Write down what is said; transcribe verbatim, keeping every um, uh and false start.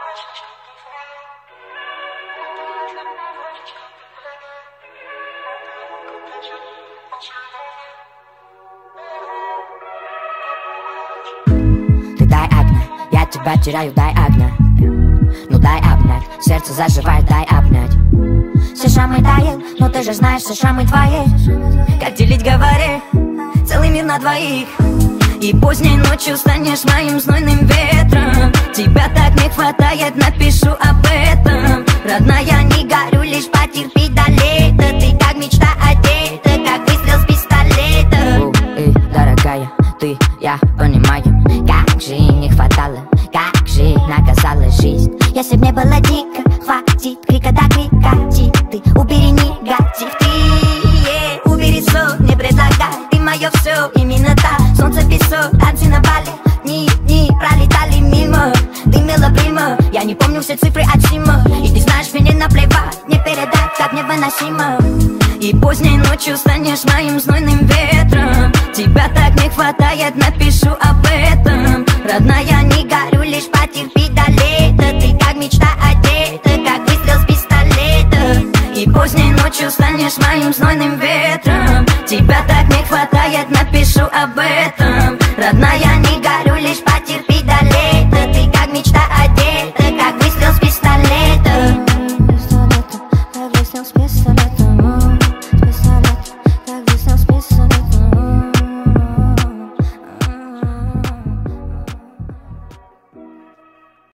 Ты дай огня, я тебя теряю, дай огня. Ну дай обнять, сердце заживает, дай обнять. Все шрамы тают, но ты же знаешь, все шрамы твои. Как делить, говори, целый мир на двоих. И поздней ночью станешь моим знойным ветром. Тебя так не хватает, напишу об этом. Родная, не горю, лишь потерпи до лета. Ты как мечта одета, как выстрел с пистолета. О, эй, дорогая, ты, я понимаю, как же не хватало, как же наказала жизнь. Если б не было дико, хватит крика до крика. Ты убери негатив, ты yeah, убери сон, не предлагай. Ты мое все, именно так. Солнце, песок, танцы на бале. Дни, дни пролетали мимо. Ты мила прима, я не помню все цифры от Сима. И ты знаешь, мне наплевать, не передать, как невыносимо. И поздней ночью станешь моим знойным ветром. Тебя так не хватает, напишу об этом. Родная, не горю, лишь потерпи до лета. Ты как мечта одета, как выстрел с пистолета. И поздней ночью станешь моим знойным ветром. Тебя так не хватает, напишу об этом. Родная,